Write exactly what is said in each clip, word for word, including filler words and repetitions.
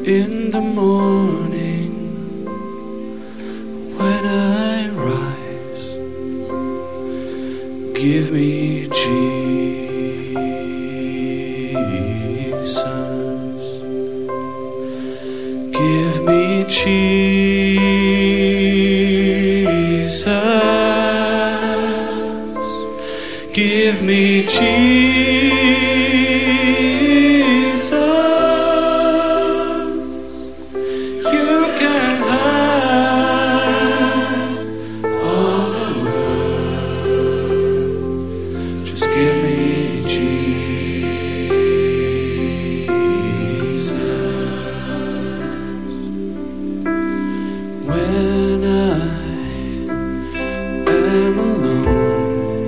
In the morning when I rise, give me Jesus, give me Jesus, give me Jesus. You can have all the world, just give me Jesus. When I am alone,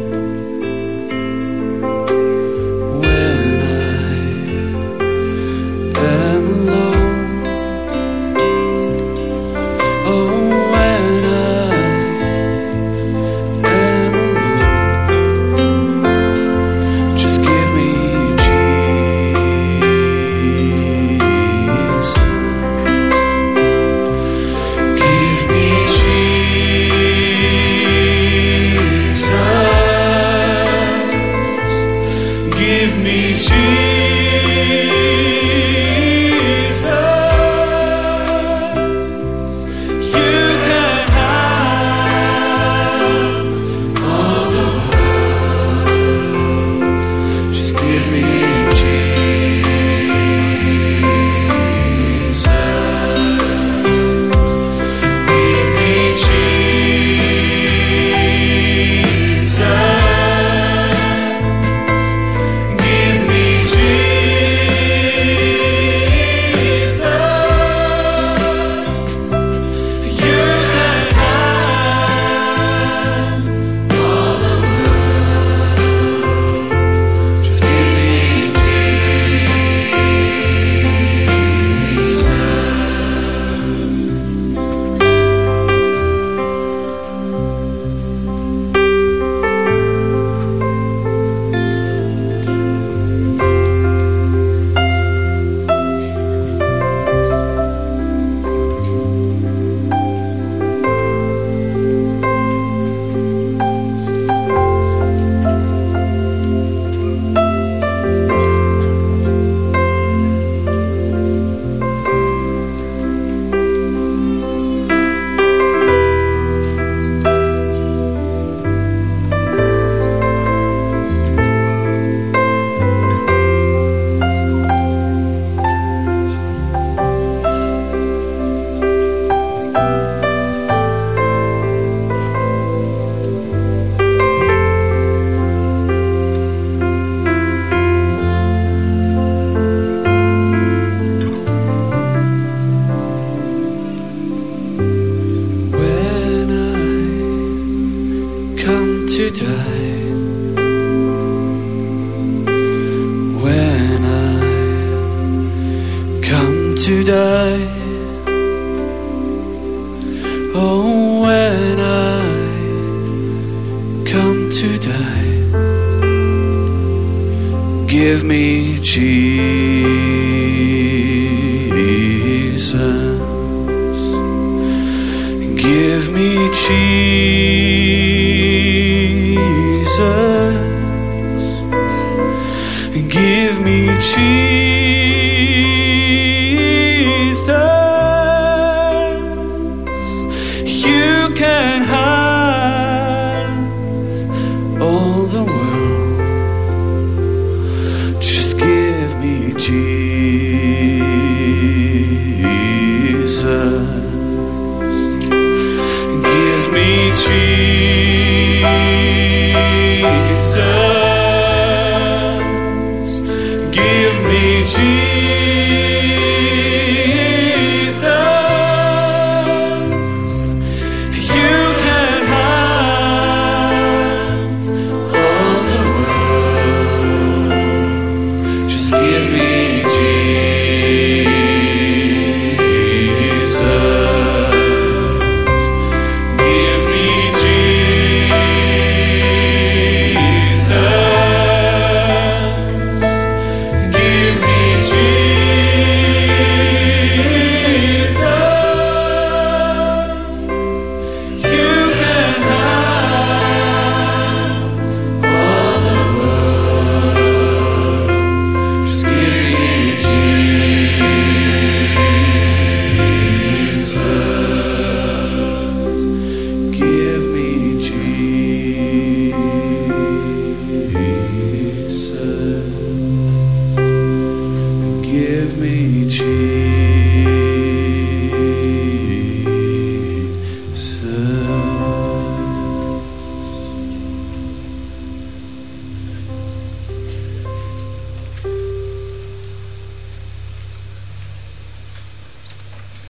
when I am alone, oh, when I am alone, just give me Jesus. Give me Jesus. Give me Jesus. You can have all the world. Just give me Jesus. Give me Jesus. Give me Jesus. You can have all the world. Just give me when I come to die, when I come to die, oh, when I come to die, give me Jesus. Give me Jesus. Give me Jesus. You can have all the world. Just give me Jesus. Give me Jesus. Give me Jesus. Give me Jesus.